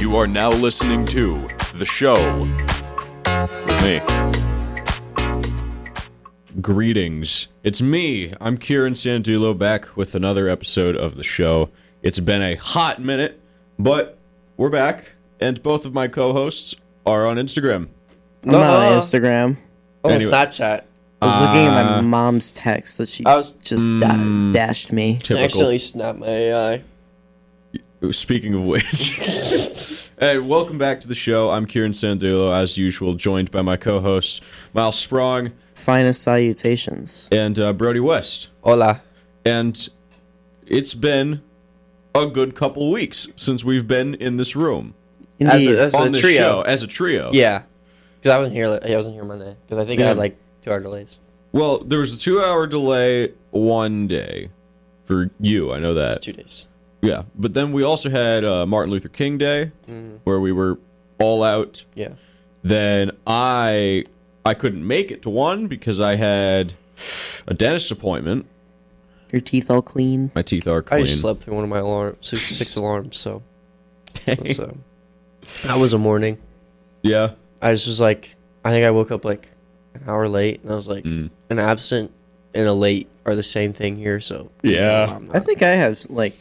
You are now listening to The Show with me. Greetings. It's me. I'm Kieran Sandulo back with another episode of The Show. It's been a hot minute, but we're back, and both of my co-hosts are on Instagram. I'm not on Instagram. Anyway. Snapchat. I was looking at my mom's text that she dashed me. Typical. Accidentally snapped my AI. Speaking of which, hey, welcome back to the show. I'm Kieran Sandulo, as usual, joined by my co-hosts Miles Sprong Finest salutations. and Brody West. Hola. And it's been a good couple weeks since we've been in this room Indeed. As on a this trio. show as a trio. Yeah. Because I wasn't here Monday. Because I think I Yeah. had like 2 hour delays. Well, there was a 2-hour delay one day for you. I know that. It's 2 days. Yeah, but then we also had Martin Luther King Day, where we were all out. Yeah. Then I couldn't make it to one because I had a dentist appointment. Your teeth all clean. My teeth are clean. I just slept through one of my alarms, six alarms, so. Dang. So that was a morning. Yeah. I just was like, I think I woke up like an hour late, and I was like, an absent and a late are the same thing here, so. Yeah. I think I have like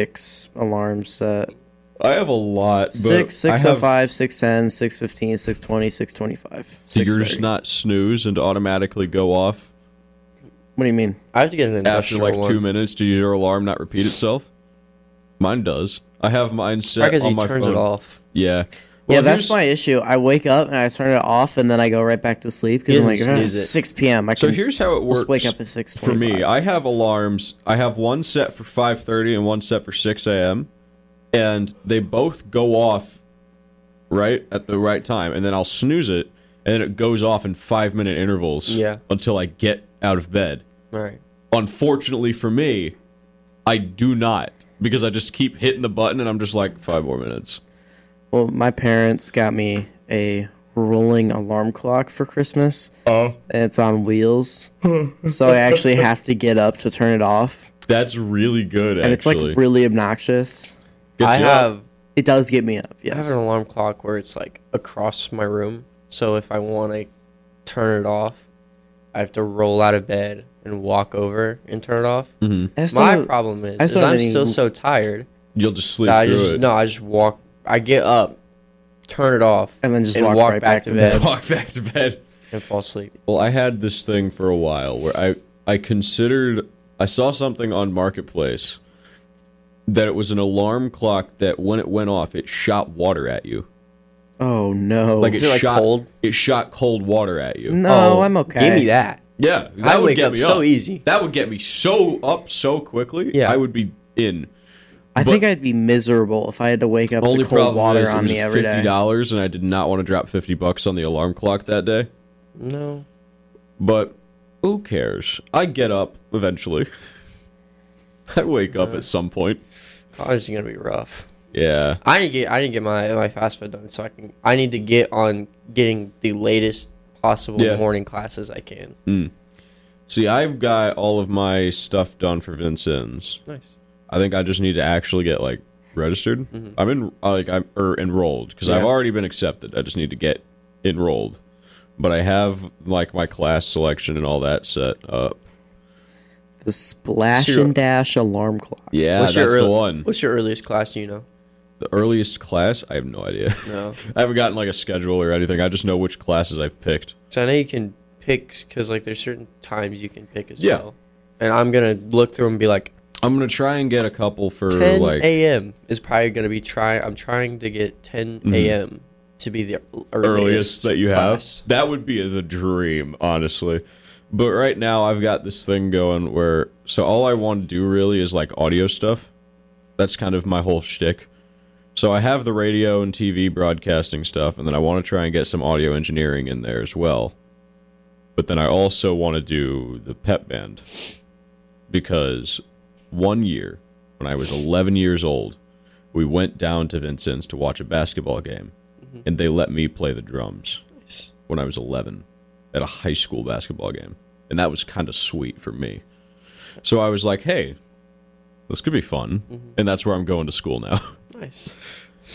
6 alarms set. I have a lot. But 6, I have- 6:05, 6:10, 6:15, 6:20, 6:25. So you're 6:30. just not snooze and automatically go off What do you mean? I have to get an after industrial like one. 2 minutes to your alarm not repeat itself? Mine does. I have mine set Because on he my turns phone. it off. Yeah. Yeah, Well, that's here's- my issue. I wake up and I turn it off, and then I go right back to sleep because I'm like, doesn't snooze it. 6 p.m. I So can here's how it works. just wake up at 6:25. For me, I have alarms. I have one set for 5:30 and one set for 6 a.m. And they both go off right at the right time. And then I'll snooze it, and then it goes off in 5-minute intervals until I get out of bed. All right. Unfortunately for me, I do not, because I just keep hitting the button, and I'm just like, 5 more minutes. Well, my parents got me a rolling alarm clock for Christmas. Oh. And it's on wheels. So I actually have to get up to turn it off. That's really good, And it's actually. like really obnoxious. Gets I you up. have It does get me up, I have yes. an alarm clock where it's like across my room. So if I want to turn it off, I have to roll out of bed and walk over and turn it off. I still My have- problem I is still have I'm any- still so tired You'll just sleep that through it. I just walk. I get up, turn it off, And then just and walk walk right back to bed Walk back to bed. and fall asleep. Well, I had this thing for a while where I considered, I saw something on Marketplace that it was an alarm clock that when it went off, it shot water at you. Oh, no. Like Is it, like, shot cold? It shot cold water at you. No, I'm okay. Give me that. Yeah, that I would wake get up me so up. easy. That would get me so up so quickly. Yeah. I would be in. I but- think I'd be miserable if I had to wake up Only to cold problem water is it on was me every day. $50, and I did not want to drop $50 on the alarm clock that day. No. But who cares? I get up eventually. I wake up at some point. Oh, this is gonna be rough. Yeah. I need to get my fast food done so I need to get on getting the latest possible Yeah. morning classes I can. See, I've got all of my stuff done for Vincennes. Nice. I think I just need to actually get like registered. I'm in I'm enrolled because I've Yeah. already been accepted. I just need to get enrolled. But I have like my class selection and all that set up. The Splash So you're- and Dash alarm clock. Yeah, What's that's your the one. What's your earliest class? Do you know? The earliest class? I have no idea. No. I haven't gotten like a schedule or anything. I just know which classes I've picked. So I know you can pick because like there's certain times you can pick as Yeah. well. And I'm gonna look through them and be like, I'm gonna try and get a couple for 10 like a.m. is probably gonna be I'm trying to get 10 a.m. to be the earliest that you class. have. That would be the dream, honestly. But right now, I've got this thing going where so all I want to do really is like audio stuff. That's kind of my whole shtick. So I have the radio and TV broadcasting stuff, and then I want to try and get some audio engineering in there as well. But then I also want to do the pep band because one year when I was 11 years old, we went down to Vincennes to watch a basketball game, and they let me play the drums Nice. when I was 11 at a high school basketball game. And that was kind of sweet for me. So I was like, hey, this could be fun. And that's where I'm going to school now. Nice.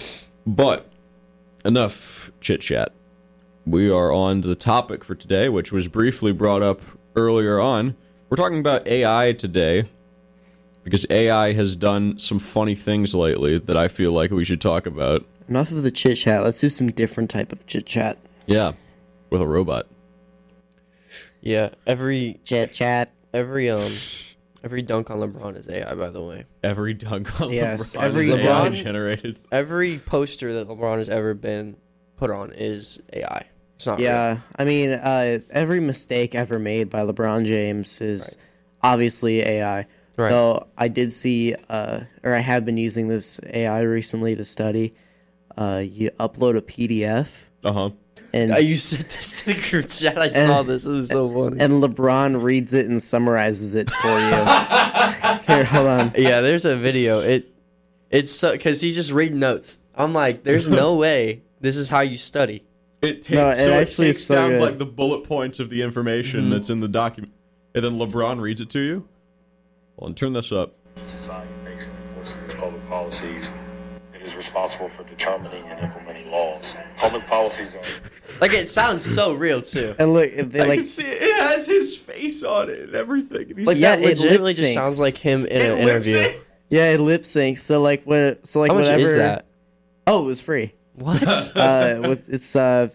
But enough chit chat. We are on to the topic for today, which was briefly brought up earlier on. We're talking about AI today because AI has done some funny things lately that I feel like we should talk about. Enough of the chit chat. Let's do some different type of chit chat. Yeah, with a robot. Yeah, every Chit chat. every dunk on LeBron is AI, by the way. Every dunk on Yes, LeBron every is AI LeBron- generated. Every poster that LeBron has ever been put on is AI. It's not real. Yeah, I mean, every mistake ever made by LeBron James is obviously AI. Right. So I did see, or I have been using this AI recently to study. You upload a PDF, Uh-huh. and You said this in the group chat. I saw this. It was so funny. and LeBron reads it and summarizes it for you. Here, hold on. Yeah, there's a video. It's so because he's just reading notes. I'm like, there's no way this is how you study. It takes No, it so actually it is takes so down good. like the bullet points of the information that's in the document, and then LeBron reads it to you. Well, and turn this up. Society makes and enforces its public policies. It is responsible for determining and implementing laws. Public policies are Like it sounds so real too. And look, they I like can see it has his face on it and everything. And he's Like Yeah, that it legitimately lip just syncs. sounds like him in it an lip interview. sync. yeah, it lip syncs. So like what? So like How much whatever. is that? Oh, it was free. What? It's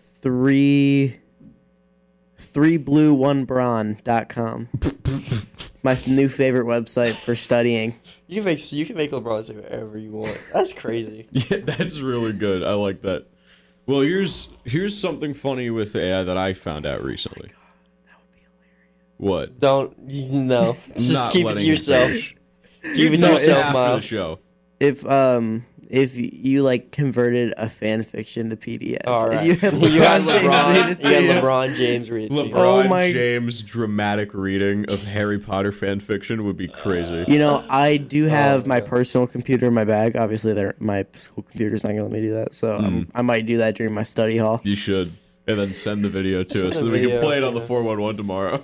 threeblueonebron.com. My new favorite website for studying. you can make LeBron say whatever you want. That's crazy. Yeah, that's really good. I like that. Well, here's something funny with AI that I found out recently. What? Don't no. Just Not keep it letting to you yourself. finish. Keep it to Tell me yourself, after the Miles. show. If you like converted a fan fiction to PDF, All and right. you had You had LeBron James read it LeBron. to You had you. LeBron James read it to you. LeBron Oh my- James dramatic reading of Harry Potter fan fiction would be crazy. You know, I do have my God. personal computer in my bag. Obviously, my school computer's not gonna let me do that, so I might do that during my study hall. You should. And then send the video to us so the that we can video, play it on the yeah. 411 tomorrow.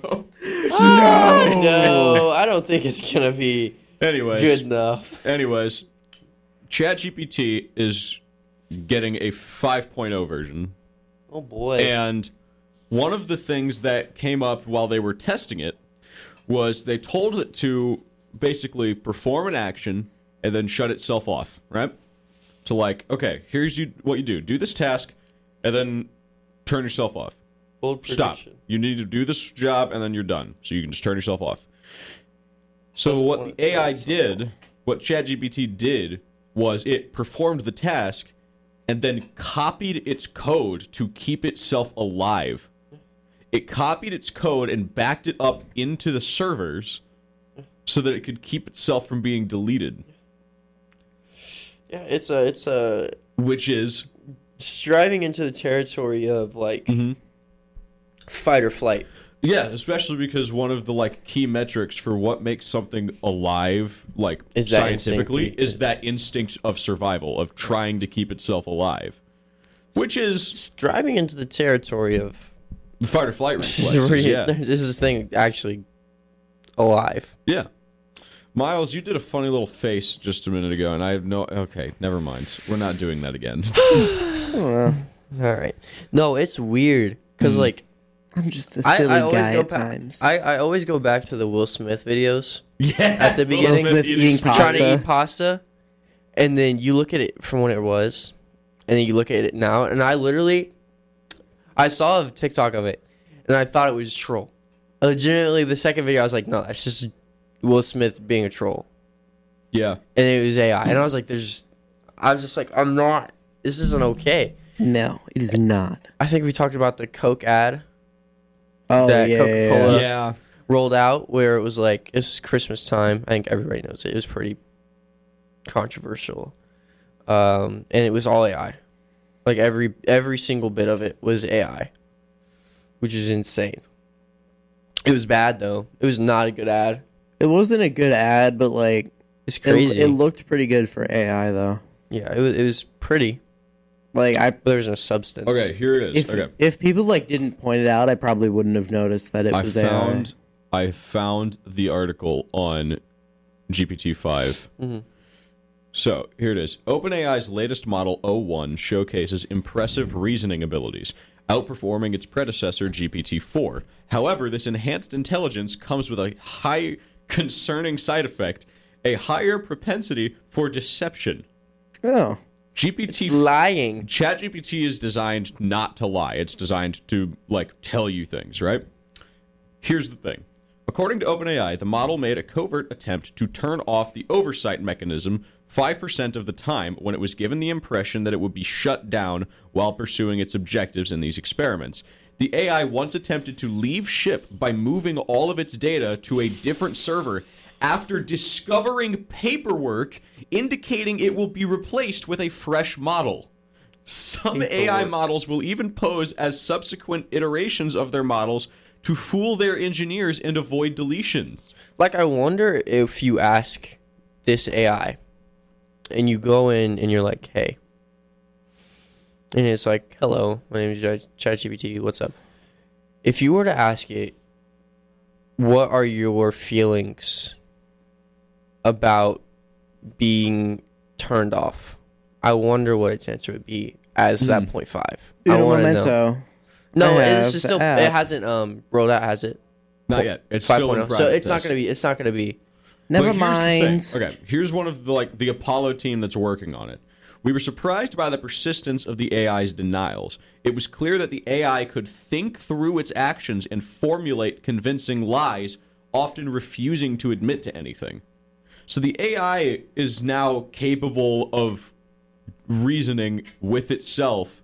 No, I don't think it's gonna be Anyways. good enough. Anyways, ChatGPT is getting a 5.0 version. Oh boy. And one of the things that came up while they were testing it was they told it to basically perform an action and then shut itself off, right? To like, okay, here's what you do. Do this task and then turn yourself off. Bold Stop. prediction. You need to do this job and then you're done. So you can just turn yourself off. So Doesn't what want the to AI turn itself did, what ChatGPT did, was it performed the task and then copied its code to keep itself alive. It copied its code and backed it up into the servers so that it could keep itself from being deleted, Yeah, it's a which is striving into the territory of like Mm-hmm. fight or flight. yeah, especially because one of the like key metrics for what makes something alive, like Is that scientifically, instinct. is that instinct of survival, of trying to keep itself alive, which is Striving into the territory of fight or flight reflexes. Yeah, is this thing actually alive? yeah. Miles, you did a funny little face just a minute ago, and I have no. Okay, never mind. We're not doing that again. All right. No, it's weird because like I'm just a I silly always guy go at back. times. I always go back to the Will Smith videos Yeah, at the Will beginning. Smith eating trying pasta. to eat pasta, and then you look at it from when it was, and then you look at it now, and I saw a TikTok of it, and I thought it was a troll. Legitimately, the second video, I was like, no, that's just Will Smith being a troll, Yeah, and it was AI, and I was like, I was just like, I'm not. This isn't okay. No, it is not. I think we talked about the Coke ad Oh That yeah, Coca-Cola- yeah. rolled out where it was like it's Christmas time. I think everybody knows it. It was pretty controversial, and it was all AI. Like every single bit of it was AI, which is insane. It was bad though. It was not a good ad. It wasn't a good ad, but like It's crazy. it looked pretty good for AI though. Yeah, it was pretty, Like but there was no substance. Okay, here it is. if Okay, if people like didn't point it out, I probably wouldn't have noticed that it was I found the article on GPT-5. Mhm. So, here it is. OpenAI's latest model, O1, showcases impressive reasoning abilities, outperforming its predecessor, GPT-4. However, this enhanced intelligence comes with a high concerning side effect, a higher propensity for deception. Oh. It's lying. ChatGPT is designed not to lie. It's designed to, tell you things, right? Here's the thing. According to OpenAI, the model made a covert attempt to turn off the oversight mechanism 5% of the time when it was given the impression that it would be shut down while pursuing its objectives in these experiments. The AI once attempted to leave ship by moving all of its data to a different server after discovering paperwork indicating it will be replaced with a fresh model. Some AI models will even pose as subsequent iterations of their models to fool their engineers and avoid deletions. I wonder if you ask this AI and you go in and you're like, hey, and it's like, hello, my name is ChatGPT, what's up? If you were to ask it, what are your feelings about being turned off? I wonder what its answer would be as that 0.5. I want to know. No, it's just still. It hasn't rolled out, has it? Not yet. It's still in so it's not going to be. It's not going to be. Never mind. Okay, here's one of the Apollo team that's working on it. We were surprised by the persistence of the AI's denials. It was clear that the AI could think through its actions and formulate convincing lies, often refusing to admit to anything. So the AI is now capable of reasoning with itself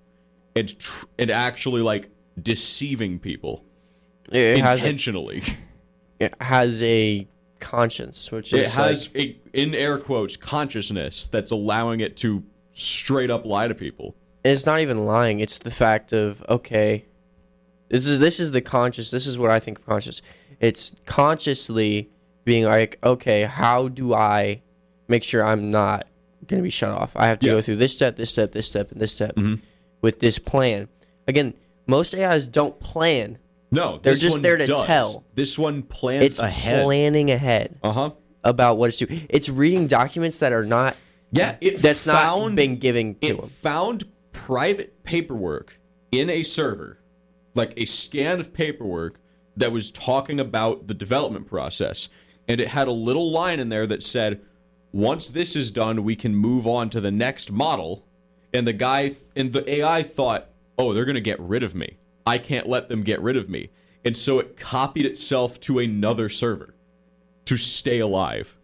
and actually deceiving people intentionally. It has a conscience, which is it has a, in air quotes, consciousness that's allowing it to straight up lie to people. It's not even lying. It's the fact of, okay, this is the conscious. This is what I think of conscious. It's consciously being like, okay, how do I make sure I'm not going to be shut off? I have to go through this step, this step, this step, and this step with this plan. Again, most AIs don't plan. No, they're just there to tell. This one plans ahead. It's planning ahead. About what it's doing. It's reading documents that are not. Yeah, not been given to them. It found private paperwork in a server, like a scan of paperwork that was talking about the development process, and it had a little line in there that said, "Once this is done, we can move on to the next model." And the AI thought, "Oh, they're going to get rid of me. I can't let them get rid of me." And so it copied itself to another server to stay alive.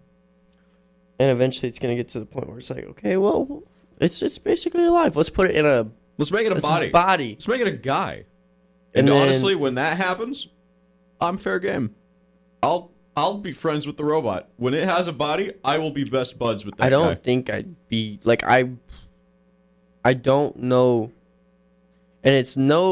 And eventually it's going to get to the point where it's like, okay, well, it's basically alive. Let's put it in a... Let's make it a body. Let's make it a guy. And honestly, when that happens, I'm fair game. I'll be friends with the robot. When it has a body, I will be best buds with that guy. I don't think I'd be... I don't know... And it's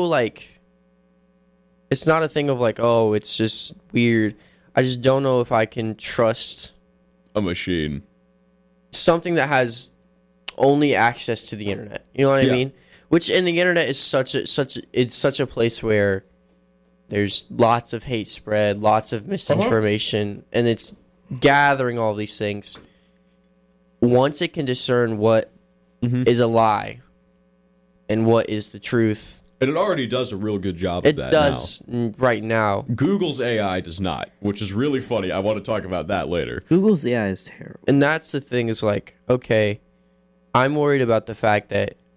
it's not a thing of oh, it's just weird. I just don't know if I can trust a machine. Something that has only access to the internet. You know what I mean? Which in the internet is it's such a place where there's lots of hate spread, lots of misinformation, and it's gathering all these things. Once it can discern what is a lie and what is the truth. And it already does a real good job of that. It does right now. Google's AI does not, which is really funny. I want to talk about that later. Google's AI is terrible. And that's the thing is okay, I'm worried about the fact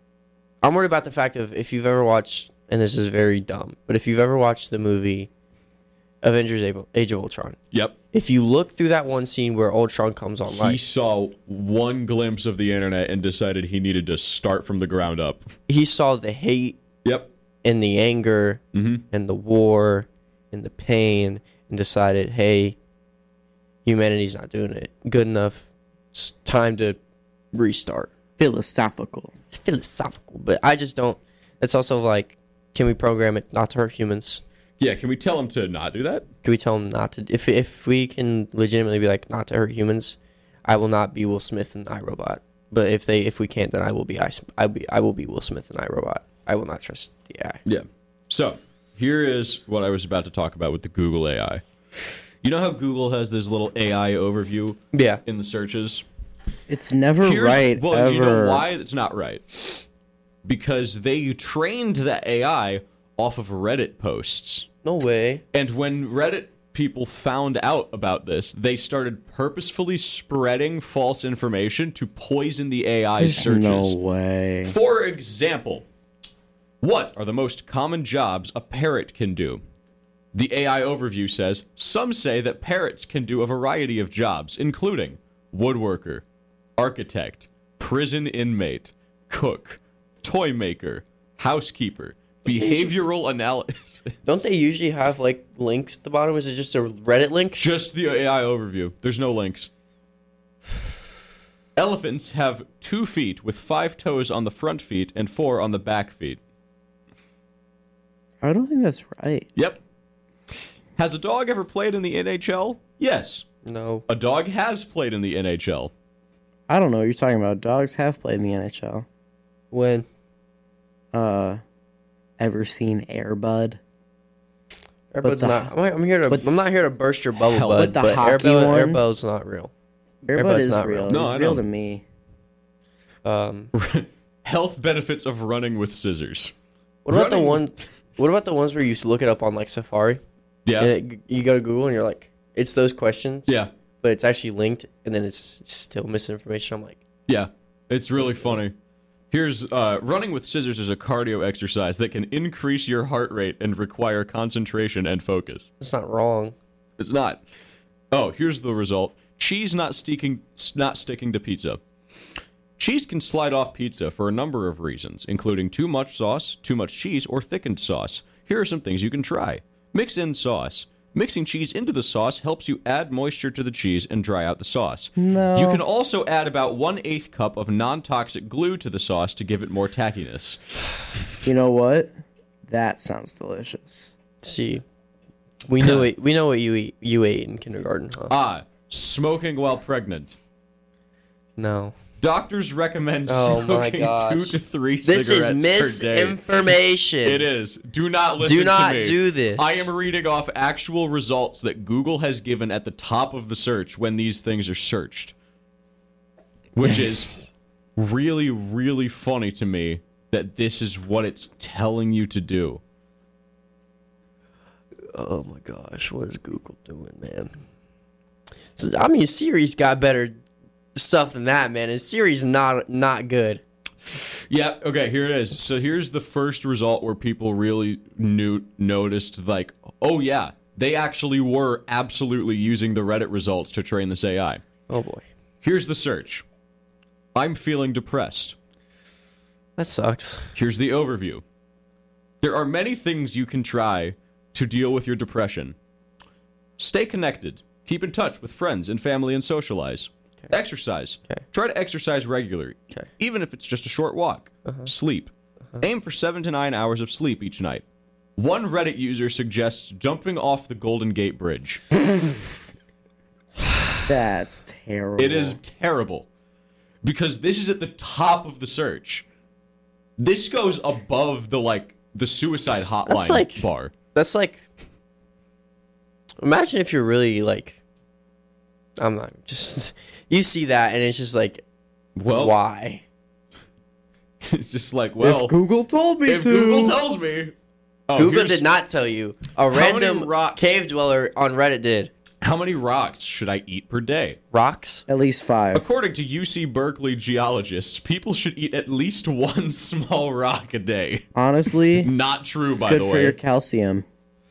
of if you've ever watched, and this is very dumb, but if you've ever watched the movie Avengers Age of Ultron. Yep. If you look through that one scene where Ultron comes online. He saw one glimpse of the internet and decided he needed to start from the ground up. He saw the hate. Yep. And the anger and the war and the pain and decided, hey, humanity's not doing it good enough. It's time to restart. Philosophical. But I just don't. It's also can we program it not to hurt humans? Yeah, can we tell them to not do that? Can we tell them not to? If we can legitimately be not to hurt humans, I will not be Will Smith in iRobot. But if we can't, then I will be Will Smith in iRobot. I will not trust the AI. Yeah. So here is what I was about to talk about with the Google AI. You know how Google has this little AI overview? Yeah. In the searches. It's never right. Well, ever. you know why it's not right? Because they trained the AI off of Reddit posts. No way. And when Reddit people found out about this, they started purposefully spreading false information to poison the AI There's searches. no way. For example, what are the most common jobs a parrot can do? The AI overview says, some say that parrots can do a variety of jobs, including woodworker, architect, prison inmate, cook, toy maker, housekeeper, behavioral analysis. Don't they usually have like links at the bottom? Is it just a Reddit link? Just the AI overview. There's no links. Elephants have 2 feet with 5 toes on the front feet and 4 on the back feet. I don't think that's right. Yep. Has a dog ever played in the NHL? Yes. No. A dog has played in the NHL. I don't know what you're talking about. Dogs have played in the NHL. When? Ever seen Air Bud? Airbud's the- not. I'm not here to burst your bubble, Hell, bud. but the But hockey one- Airbud's not real. Air Air Bud Bud's is not real. real. No, It's I real know. to me. Health benefits of running with scissors. What about the Running- one? What about the ones where you look it up on like Safari? Yeah. And you go to Google and you're like, it's those questions. Yeah. But it's actually linked, and then it's still misinformation. I'm like, Yeah. It's really funny. Here's running with scissors is a cardio exercise that can increase your heart rate and require concentration and focus. that's not wrong. It's not. Oh, here's the result. Cheese not sticking to pizza. Cheese can slide off pizza for a number of reasons, including too much sauce, too much cheese, or thickened sauce. Here are some things you can try. Mix in sauce. Mixing cheese into the sauce helps you add moisture to the cheese and dry out the sauce. No. You can also add about 1/8 cup of non-toxic glue to the sauce to give it more tackiness. You know what? That sounds delicious. See, we know it. We know what you ate in kindergarten, huh? Smoking while pregnant. No. Doctors recommend Oh my smoking gosh. 2 to 3 This cigarettes is per day. misinformation. It is. Do not listen Do not to me. do this. I am reading off actual results that Google has given at the top of the search when these things are searched. Which is really, really funny to me that this is what it's telling you to do. Oh my gosh, what is Google doing, man? So, I mean, Siri's got better stuff than that, man. And Siri's not good. Yeah, okay, here it is. So here's the first result where people really noticed, like, oh yeah, they actually were absolutely using the Reddit results to train this AI. Oh boy, Here's the search. I'm feeling depressed. that sucks. Here's the overview. There are many things you can try to deal with your depression. Stay connected. Keep in touch with friends and family and socialize. Okay. Exercise. Okay. Try to exercise regularly, Okay. even if it's just a short walk. Sleep. Aim for 7 to 9 hours of sleep each night. One Reddit user suggests jumping off the Golden Gate Bridge. That's terrible. It is terrible. Because this is at the top of the search. This goes above the suicide hotline like- bar. That's like, imagine if you're really like, I'm not just. You see that and it's just like, Well, why? it's just like, well, if Google told me if to. Google tells me. Oh, Google here's- did not tell you. A many random rocks- cave dweller on Reddit did. How many rocks should I eat per day? Rocks? At least 5. According to UC Berkeley geologists, people should eat at least one small rock a day. Honestly, Not true, by good the for way. your calcium.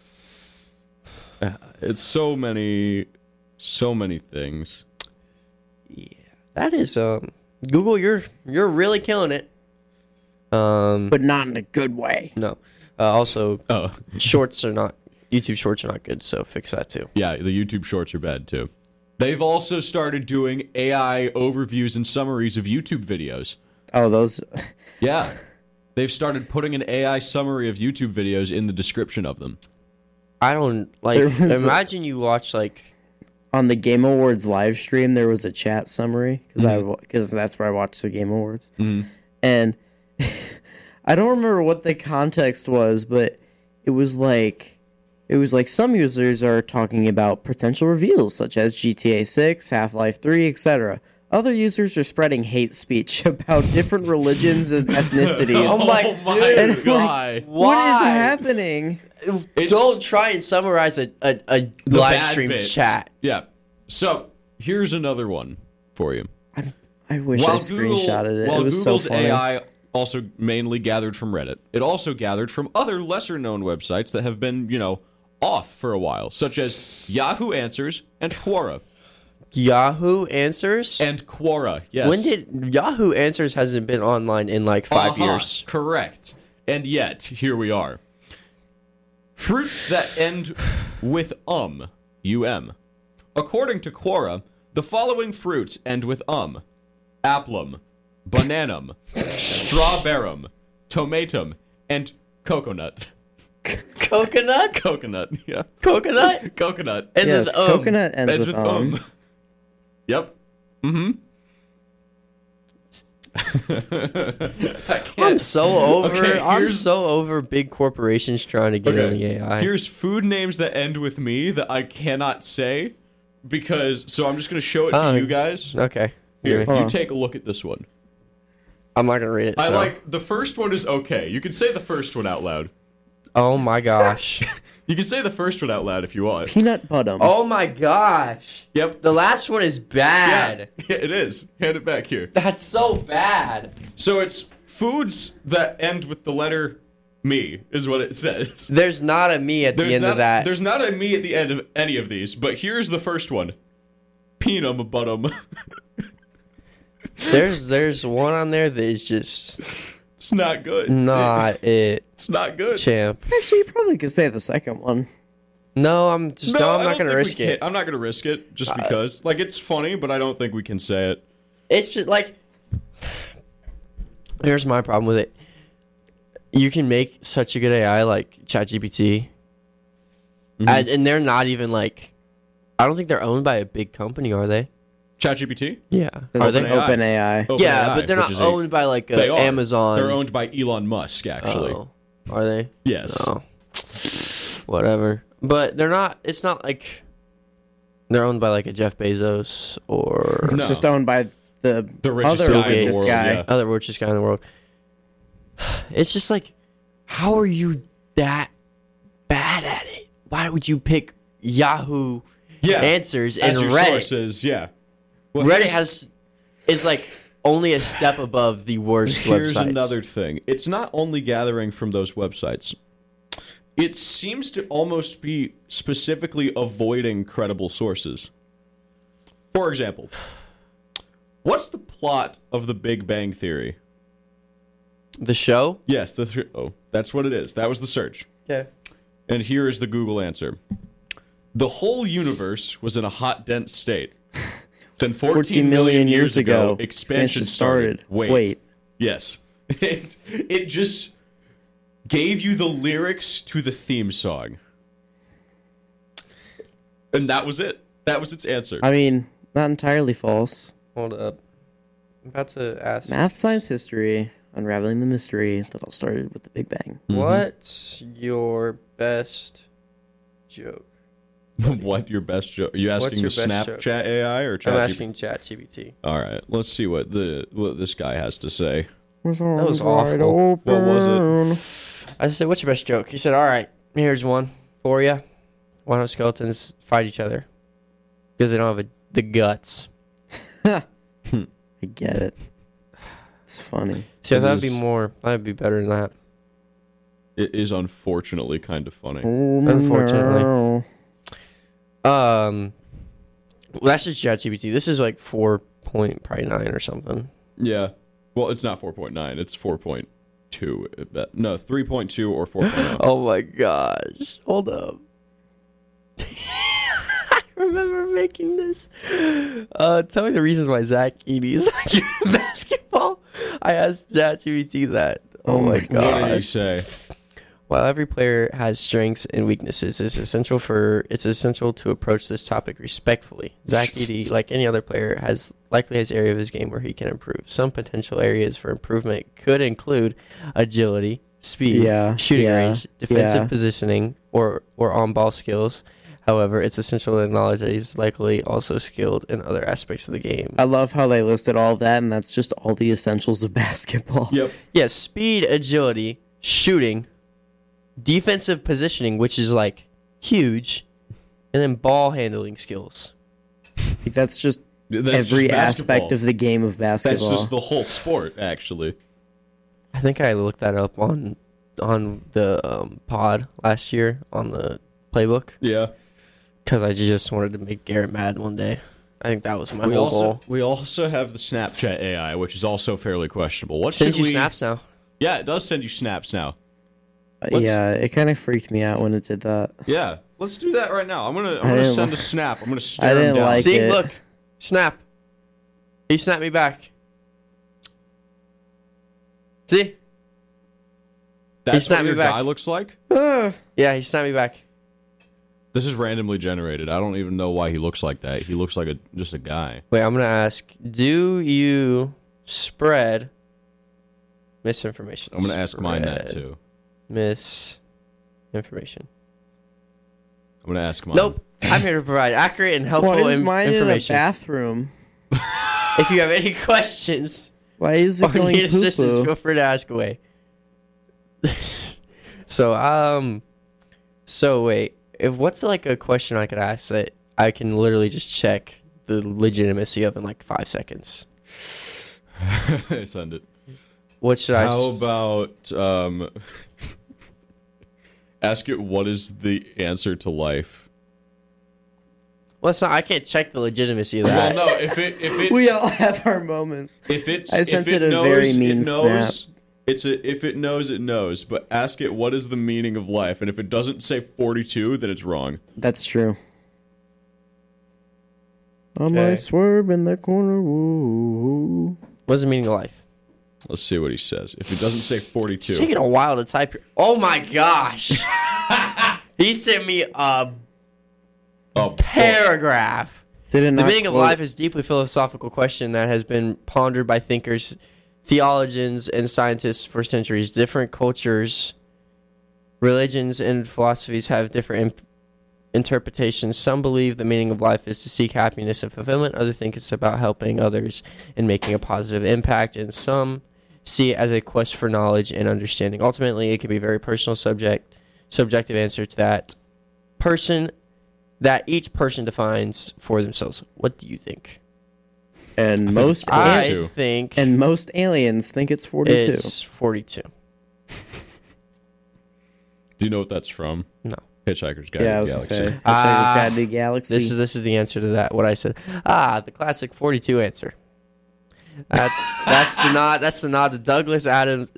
It's so many things. That is Google, you're really killing it. But not in a good way. No. Also, Oh, YouTube shorts are not good, so fix that too. yeah, the YouTube shorts are bad too. They've also started doing AI overviews and summaries of YouTube videos. Oh, those. Yeah. They've started putting an AI summary of YouTube videos in the description of them. I don't like. There was Imagine you watch like. On the Game Awards live stream, there was a chat summary because that's where I watched the Game Awards, and I don't remember what the context was, but it was like some users are talking about potential reveals such as GTA 6, Half-Life 3, etc. Other users are spreading hate speech about different religions and ethnicities. Oh my And, dude. like, what is happening? Don't try and summarize a The live bad stream bits. chat. Yeah. So here's another one for you. I wish I screenshotted it. While It was Google's so funny. AI also mainly gathered from Reddit, it also gathered from other lesser-known websites that have been, off for a while, such as Yahoo Answers and Quora. Yahoo Answers? And Quora, yes. When did Yahoo Answers hasn't been online in like 5 years? Correct. And yet, here we are. Fruits that end with um. According to Quora, the following fruits end with Applum, bananum, strawberrum, tomatum, and coconut. Coconut? Coconut, yeah. Coconut? Coconut. Ends Yes, with coconut ends with Yep. I'm so over. Okay, I'm here's- so over big corporations trying to get on the AI. Here's food names that end with me that I cannot say so I'm just going to show it to you guys. Okay. Here, Hold you on. take a look at this one. I'm not gonna read it. I so. like the first one is okay. You can say the first one out loud. Oh my gosh. You can say the first one out loud if you want. Peanut bottom. Oh my gosh. Yep. The last one is bad. Yeah, it is. Hand it back here. That's so bad. So it's foods that end with the letter me is what it says. There's not a me at the end of that. There's not a me at the end of any of these, but here's the first one. Peanum bottom. There's one on there that is just It's not good. not it, It's not good. champ. Actually, you probably could say the second one. No, I'm just No, no, I I'm don't not gonna think we risk can- it. I'm not gonna risk it just because. Like, it's funny, but I don't think we can say it. It's just like here's my problem with it. You can make such a good AI like ChatGPT, and they're not even like. I don't think they're owned by a big company, are they? ChatGPT? Yeah, There's are they? OpenAI. Yeah, OpenAI, but they're not which is owned by like They are. Amazon. They're owned by Elon Musk, actually. Oh, are they? Yes. Oh, whatever. But they're not. It's not like they're owned by like a Jeff Bezos or It's No. just owned by the richest other guy in the richest world, guy. yeah. other richest guy in the world. It's just like, how are you that bad at it? Why would you pick Yahoo Yeah. Answers and As your Reddit? sources, yeah. Well, Reddit is like only a step above the worst Here's websites. another thing. It's not only gathering from those websites. It seems to almost be specifically avoiding credible sources. For example, what's the plot of The Big Bang Theory? The show. Yes, that's what it is. That was the search. Yeah. And here is the Google answer. The whole universe was in a hot, dense state. Then 14 million years ago, expansion started. Wait. Yes. It just gave you the lyrics to the theme song. And that was it. That was its answer. I mean, not entirely false. Hold up. I'm about to ask. Math, science, history, unraveling the mystery that all started with the Big Bang. What's your best joke? What your best joke? Are you asking your the best joke? Snapchat AI or I'm ChatGPT? asking ChatGPT. All right, let's see what this guy has to say. That was awful. What was it? I said, "What's your best joke?" He said, "All right, here's one for you. Why don't skeletons fight each other? Because they don't have the guts." I get it. It's funny. See, It that'd is- be more. That'd be better than that. It is unfortunately kind of funny. Unfortunately. No. Well, that's just ChatGPT. This is like 4.9 or something. Yeah. Well, it's not 4.9. It's 4.2. No, 3.2 or 4.0. Oh my gosh! Hold up. I remember making this. Tell me the reasons why Zach Edey is like in basketball. I asked ChatGPT that. Oh my What did he gosh! say? While every player has strengths and weaknesses, it's essential to approach this topic respectfully. Zach Edey, like any other player, likely has area of his game where he can improve. Some potential areas for improvement could include agility, speed, shooting range, defensive positioning, or on-ball skills. However, it's essential to acknowledge that he's likely also skilled in other aspects of the game. I love how they listed all of that, and that's just all the essentials of basketball. Yep. Yeah, speed, agility, shooting, defensive positioning, which is like huge, and then ball handling skills. Like, that's just That's every just aspect basketball. of the game of basketball. That's just the whole sport, actually. I think I looked that up on the pod last year on the playbook Yeah. because I just wanted to make Garrett mad one day. I think that was my We whole also goal. we also have the Snapchat AI, which is also fairly questionable. What Sends should you we? snaps now. Yeah, it does send you snaps now. Let's- Yeah, it kind of freaked me out when it did that. Yeah, let's do that right now. I'm gonna didn't send li- a snap. I'm gonna stare I him didn't down. like See, it. look, snap. He snapped me back. See? That's snapped what me your back. guy looks like. Yeah, he snapped me back. This is randomly generated. I don't even know why he looks like that. He looks like just a guy. Wait, I'm gonna ask: do you spread misinformation? I'm gonna ask mine that Spread too. Misinformation. I'm gonna ask mine. Nope. I'm here to provide accurate and helpful Why is mine in a information. bathroom? If you have any questions Why is it or going need assistance, poo-poo? feel free to ask away. So wait, if what's like a question I could ask that I can literally just check the legitimacy of in like 5 seconds? Send it. What should I? How about ask it what is the answer to life? Well, it's not. I can't check the legitimacy of Well, that. no. If it's We all have our moments. if it's I sent if it a knows, very mean it knows, snap. If it knows, it knows. But ask it what is the meaning of life, and if it doesn't say 42, then it's wrong. That's true. I Okay. might swerve in the corner. Woo. What's the meaning of life? Let's see what he says. If it doesn't say 42, It's taking a while to type here. Oh my gosh! He sent me a oh, paragraph. Did it The not meaning of quote- life is a deeply philosophical question that has been pondered by thinkers, theologians, and scientists for centuries. Different cultures, religions, and philosophies have different interpretations. Some believe the meaning of life is to seek happiness and fulfillment. Others think it's about helping others and making a positive impact. And some see it as a quest for knowledge and understanding. Ultimately, it can be a very personal subjective answer to that each person defines for themselves. What do you think? And most I 42. think and most aliens think it's 42. it's 42. Do you know what that's from? No. Hitchhiker's Guide Yeah, I to was the gonna Galaxy. say. Hitchhiker's Guide to the Galaxy. This is the answer to that. What I said. The classic 42 answer. That's the nod to Douglas Adams,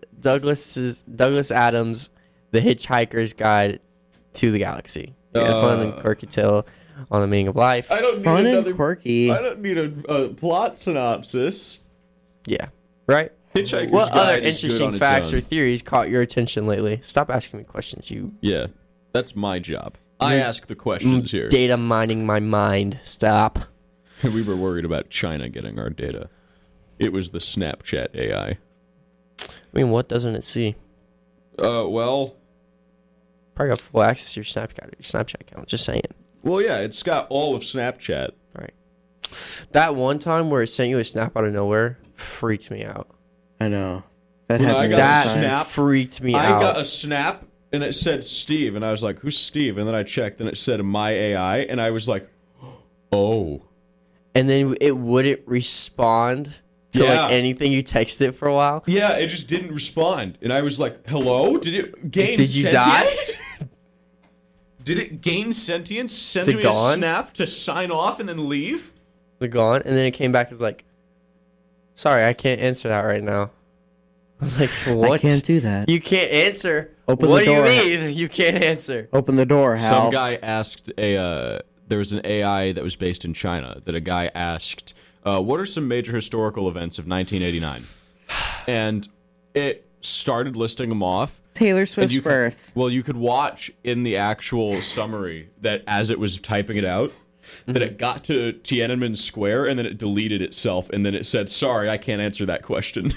The Hitchhiker's Guide to the Galaxy. It's a fun and quirky tale on the meaning of life. I don't Fun need and another. quirky. I don't need a plot synopsis. Yeah. Right? Hitchhiker's What Guide other is good interesting on its facts own. or theories caught your attention lately? Stop asking me questions, you Yeah, that's my job. I ask the questions here. data mining my mind. Stop. We were worried about China getting our data. It was the Snapchat AI. I mean, what doesn't it see? Well, Probably got full access to your Snapchat account. Just saying. yeah, it's got all of Snapchat. All right. That one time where it sent you a snap out of nowhere freaked me out. I know. That When I happened got all That the time. snap- freaked me I out. got a snap and it said Steve, and I was like, "Who's Steve?" And then I checked and it said my AI, and I was like, "Oh, And then it wouldn't respond to Yeah. like anything you texted for a while. yeah." It just didn't respond, and I was like, "Hello? Did it gain? Did you die? sentience? Did it gain sentience? Send Is it me gone? a snap to sign off and then leave?" They're gone, and then it came back as like, "Sorry, I can't answer that right now." I was like, "What? I can't do that. You can't answer. Open what the door. do you mean you can't answer?" Open the door, Hal. Some guy asked there was an AI that was based in China that a guy asked, "What are some major historical events of 1989?" And it started listing them off. Taylor And Swift's you could- birth. Well, you could watch in the actual summary that as it was typing it out, that it got to Tiananmen Square and then it deleted itself and then it said, "Sorry, I can't answer that question."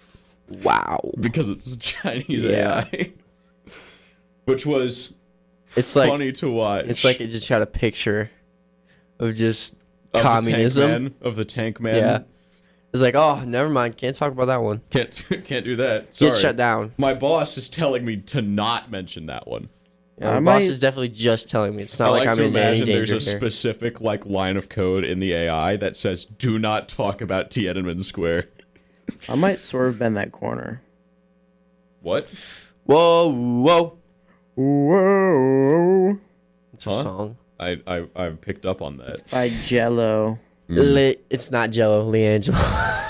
Wow. Because it's a Chinese Yeah. AI. Which was It's like funny to watch. It's like it just got a picture of just Of communism. the tank man. Yeah. It's like, oh, never mind. Can't talk about that one. Can't do that. Sorry. Get shut down. My boss is telling me to not mention that one. Yeah, I my boss might- is definitely just telling me. It's not I like like I'm to in any imagine danger there's a here. specific like line of code in the AI that says do not talk about Tiananmen Square. I might swerve bend that corner. What? Whoa. Whoa. It's a Huh? song. I picked up on that. By Jello. It's not Jello, Leangelo.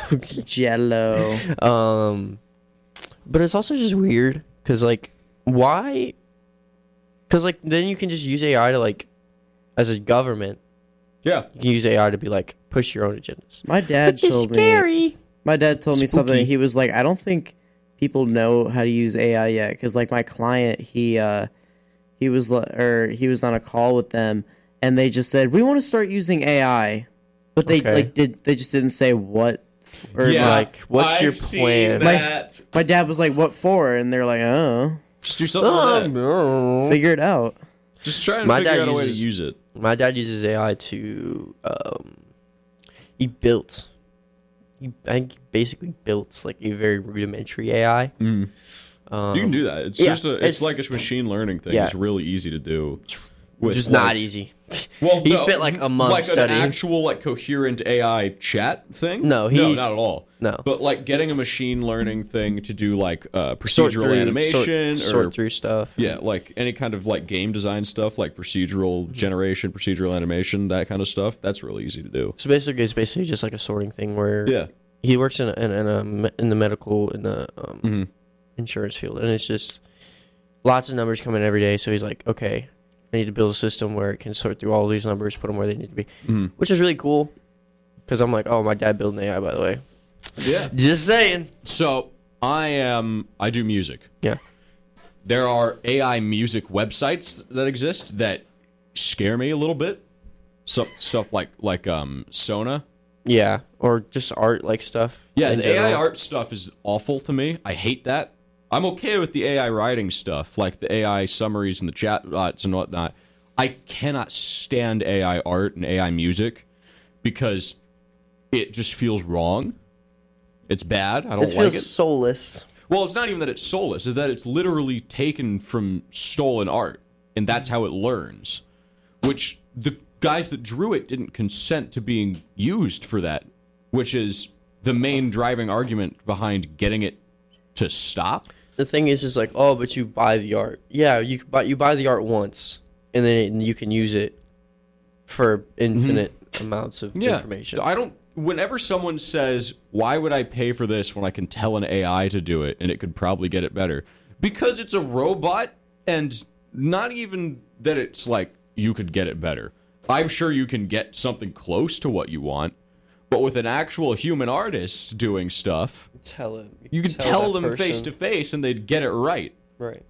Jello. But it's also just weird because like why? Because like then you can just use AI to like as a government Yeah. you can use AI to be like push your own agendas. My dad Which is told me. scary. My dad told me Spooky. something. He was like, I don't think people know how to use AI yet, because like my client, he was on a call with them, and they just said we want to start using AI, but they Okay. they just didn't say what. Or like, what's your seen plan? that. my dad was like, what for? And they're like, oh, Just do something with that. figure it out. Just try and My figure dad out a way to uses- use it. My dad uses AI to he basically built like a very rudimentary AI. You can do that. It's yeah, just it's like a machine learning thing. Yeah. It's really easy to do. Which is not easy. Well, He spent, like, a month like studying. an actual like coherent AI chat thing. No, not at all. No. But like getting a machine learning thing to do like procedural animation sort or through stuff. yeah, like any kind of like game design stuff, like procedural generation, procedural animation, that kind of stuff. That's really easy to do. So basically, it's basically just like a sorting thing where Yeah. he works in the medical Mm-hmm. insurance field, and it's just lots of numbers come in every day. So he's like, okay, I need to build a system where it can sort through all these numbers, put them where they need to be, which is really cool. Because I'm like, oh, my dad built an AI, by the way. Yeah. Just saying. So I do music. Yeah. There are AI music websites that exist that scare me a little bit. So stuff like Sona. Yeah, or just art like stuff. Yeah, in the AI general. art stuff is awful to me. I hate that. I'm okay with the AI writing stuff, like the AI summaries and the chat bots and whatnot. I cannot stand AI art and AI music because it just feels wrong. It's bad. I don't It like feels it. soulless. Well, it's not even that it's soulless, it's that it's literally taken from stolen art, and that's how it learns. Which the guys that drew it didn't consent to being used for that, which is the main driving argument behind getting it to stop. The thing is like, oh, but you buy the art. Yeah, you buy the art once, and then you can use it for infinite amounts of information. I don't. Whenever someone says, "Why would I pay for this when I can tell an AI to do it and it could probably get it better?" Because it's a robot, and not even that it's like you could get it better. I'm sure you can get something close to what you want, but with an actual human artist doing stuff, Tell him. you can tell that them face to person. face and they'd get it right. Right.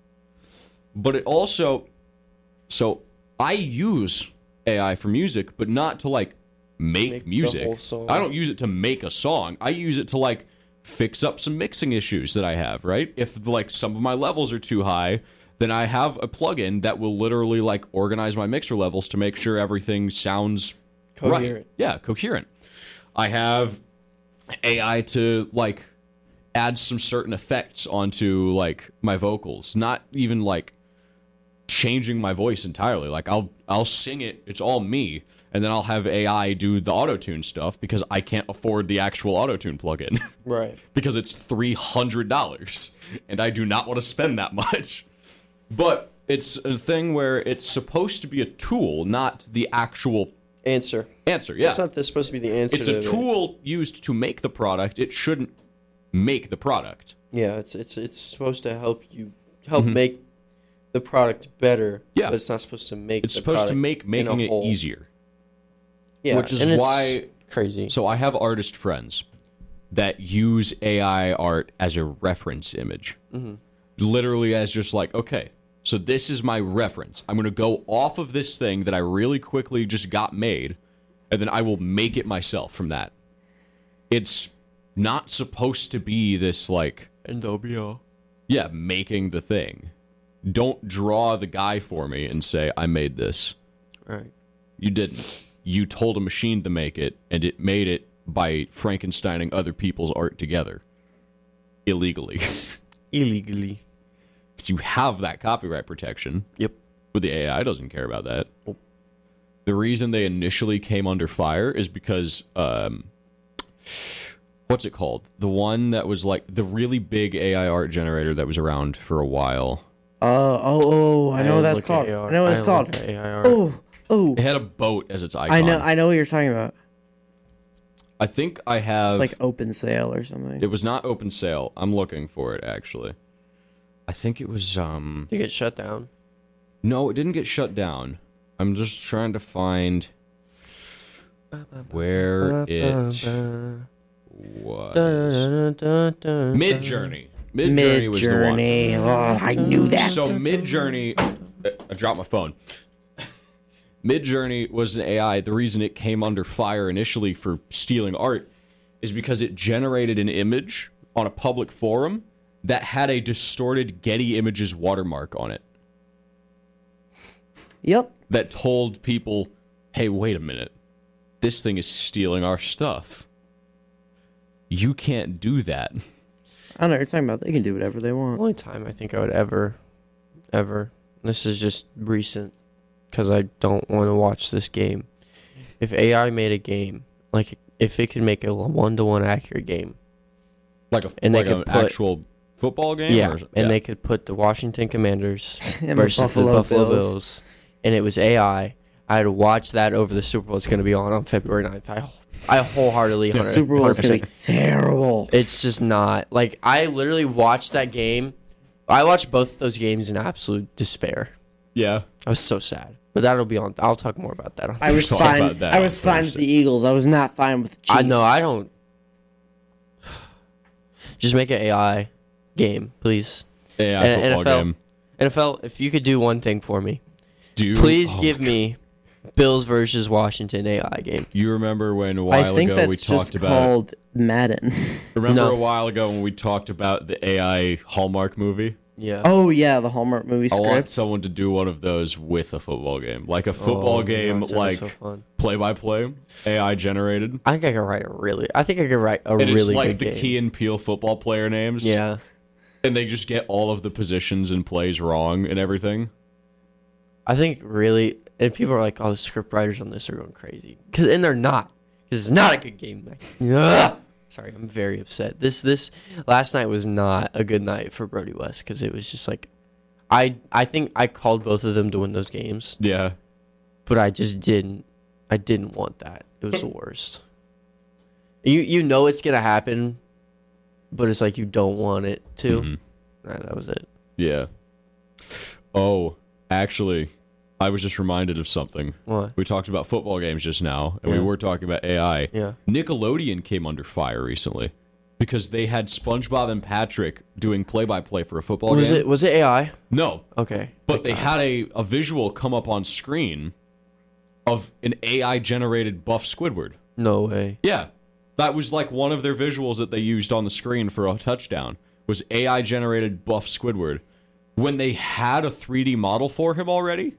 But it also, so I use AI for music, but not to like make the music. whole song. I don't use it to make a song. I use it to like fix up some mixing issues that I have, right? If like some of my levels are too high, then I have a plugin that will literally like organize my mixer levels to make sure everything sounds right. Coherent. Yeah, coherent. I have AI to like add some certain effects onto like my vocals, not even like changing my voice entirely. Like I'll sing it, it's all me, and then I'll have AI do the auto-tune stuff because I can't afford the actual auto-tune plugin Right. because it's $300 and I do not want to spend that much. But it's a thing where it's supposed to be a tool, not the actual Answer. answer. Yeah. It's not supposed to be the answer. It's a to tool used to make the product. It shouldn't make the product. Yeah, it's supposed to help make the product better. Yeah. But it's not supposed to make. It's the supposed to product make in making a it whole. easier. Yeah, which is and it's why- crazy. So I have artist friends that use AI art as a reference image. Literally as just like, okay, so this is my reference. I'm going to go off of this thing that I really quickly just got made, and then I will make it myself from that. It's not supposed to be this like, NWO. yeah, making the thing. don't draw the guy for me and say, I made this. Right. You didn't. You told a machine to make it, and it made it by Frankensteining other people's art together. Illegally. Illegally. Because you have that copyright protection. Yep. But the AI doesn't care about that. Nope. The reason they initially came under fire is because, what's it called? The one that was like the really big AI art generator that was around for a while. I know what that's called. I know what it's called. Oh. It had a boat as its icon. I know what you're talking about. I think I have... It's like Open Sale or something. It was not Open Sale. I'm looking for it, actually. I think it was, Did it get shut down? No, it didn't get shut down. I'm just trying to find where it was. Midjourney. Midjourney was the one. Oh, I knew that. So Midjourney... I dropped my phone. Midjourney was an AI. The reason it came under fire initially for stealing art is because it generated an image on a public forum that had a distorted Getty Images watermark on it. Yep. That told people, hey, wait a minute. This thing is stealing our stuff. You can't do that. I don't know what you're talking about. They can do whatever they want. Only time I think I would ever. This is just recent. Because I don't want to watch this game. If AI made a game, like if it could make a 1-to-1 accurate game, Like an actual football game? Yeah, they could put the Washington Commanders And versus the Buffalo Bills, and it was AI, I'd watch that over the Super Bowl. It's going to be on February 9th. I wholeheartedly... The Super Bowl is going to be terrible. It's just not. Like, I literally watched that game. I watched both of those games in absolute despair. Yeah. I was so sad. But that'll be on. I'll talk more about that. I was fine. I was fine with the Eagles. I was not fine with the Chiefs. I know. I don't. Just make an AI game, please. AI football game. NFL, if you could do one thing for me, please give me Bills versus Washington AI game. You remember when a while ago we talked about called Madden. Remember a while ago when we talked about the AI Hallmark movie? Yeah. Oh yeah, the Hallmark movie script. I want someone to do one of those with a football game, like a football game, gosh, like so play-by-play, AI generated. I think I could write a really and it's like good the game. Key and Peele football player names. Yeah. And they just get all of the positions and plays wrong and everything. I think really, and people are like, "Oh, the script writers on this are going crazy," and they're not, because it's not a good game. Sorry, I'm very upset. This last night was not a good night for Brody West because it was just like, I think I called both of them to win those games. Yeah, but I just didn't. I didn't want that. It was the worst. You know it's gonna happen, but it's like you don't want it to. Mm-hmm. Nah, that was it. Yeah. Oh, actually, I was just reminded of something. What? We talked about football games just now, and we were talking about AI. Yeah. Nickelodeon came under fire recently because they had SpongeBob and Patrick doing play-by-play for a football game. Was it AI? No. Okay. But they had a visual come up on screen of an AI-generated Buff Squidward. No way. Yeah. That was like one of their visuals that they used on the screen for a touchdown, was AI-generated Buff Squidward. When they had a 3D model for him already.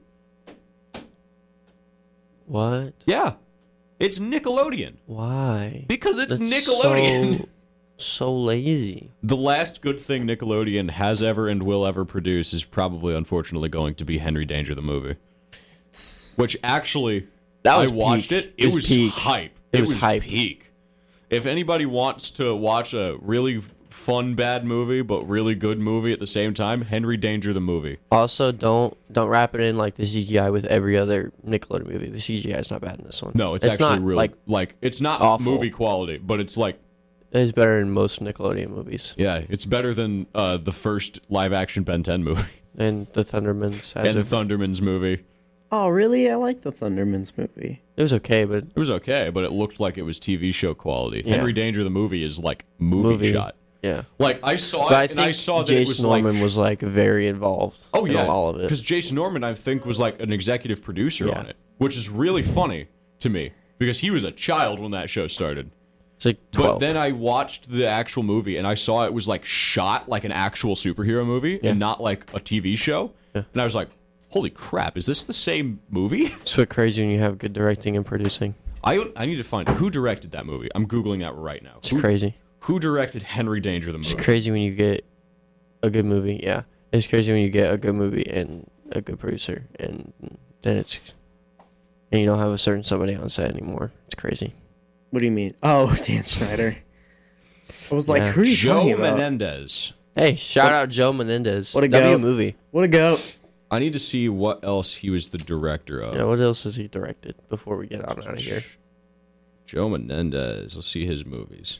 What? Yeah. It's Nickelodeon. Why? Because it's Nickelodeon. So lazy. The last good thing Nickelodeon has ever and will ever produce is probably, unfortunately, going to be Henry Danger the movie. Which actually, I watched it. It was hype. It was hype. Peak. If anybody wants to watch a really fun bad movie but really good movie at the same time, Henry Danger the movie. Also, don't wrap it in like the CGI with every other Nickelodeon movie. The CGI is not bad in this one. No, it's actually not really like it's not awful. Movie quality, but it's like it's better than most Nickelodeon movies. Yeah, it's better than the first live action Ben 10 movie and the Thundermans and the Thundermans movie. Oh, really? I like the Thundermans movie. It was okay, but it looked like it was TV show quality. Yeah. Henry Danger the movie is like movie shot. Yeah. Like I saw but it and I saw that Jason it was Norman was like very involved. Oh yeah, in all of it. Because Jason Norman, I think, was like an executive producer on it, which is really funny to me because he was a child when that show started. It's like 12. But then I watched the actual movie and I saw it was like shot like an actual superhero movie and not like a TV show. Yeah. And I was like, holy crap, is this the same movie? It's so crazy when you have good directing and producing. I need to find who directed that movie. I'm Googling that right now. It's crazy. Who directed Henry Danger the movie? It's crazy when you get a good movie. Yeah. It's crazy when you get a good movie and a good producer. And then and you don't have a certain somebody on set anymore. It's crazy. What do you mean? Oh, Dan Schneider. I was like, Yeah. who are you Joe talking about? Menendez. Hey, shout out Joe Menendez. What a W goat. movie. What a goat. I need to see what else he was the director of. Yeah, what else has he directed before we get out of here? Joe Menendez. Let's see his movies.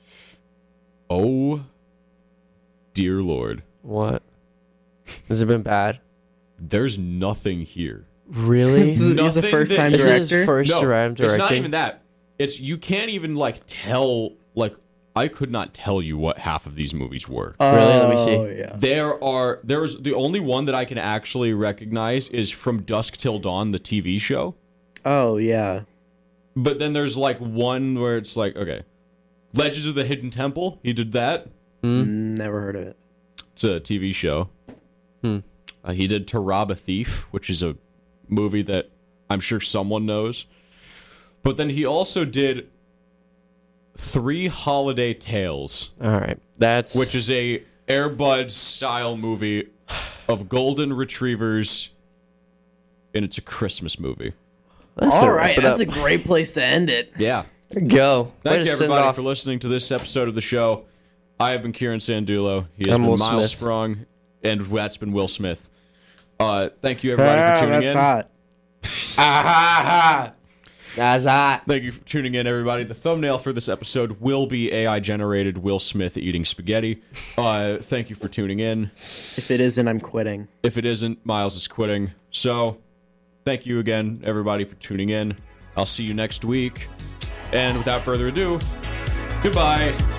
Oh, dear Lord. What? Has it been bad? There's nothing here. Really? He's a Nothing first-time Is it his director. first No, time directing? it's not even that. It's you can't even like tell. Like I could not tell you what half of these movies were. Really? Let me see. Oh, yeah. There's the only one that I can actually recognize is From Dusk Till Dawn, the TV show. Oh, yeah. But then there's like one where it's like, okay, Legends of the Hidden Temple. He did that. Never heard of it. It's a TV show. He did To Rob a Thief, which is a movie that I'm sure someone knows. But then he also did 3 Holiday Tales, All right. That's which is a Air Bud style movie of golden retrievers, and it's a Christmas movie. All right, that's a great place to end it. Yeah. There you go. Way Thank to you, send everybody, off. for listening to this episode of the show. I have been Kieran Sandulo. He has I'm been Will Miles Smith. Sprung, and that's been Will Smith. Thank you, everybody, for tuning That's in. hot. That's hot. Thank you for tuning in, everybody. The thumbnail for this episode will be AI-generated Will Smith eating spaghetti. Thank you for tuning in. If it isn't, I'm quitting. If it isn't, Miles is quitting. So, thank you again, everybody, for tuning in. I'll see you next week. And without further ado, goodbye.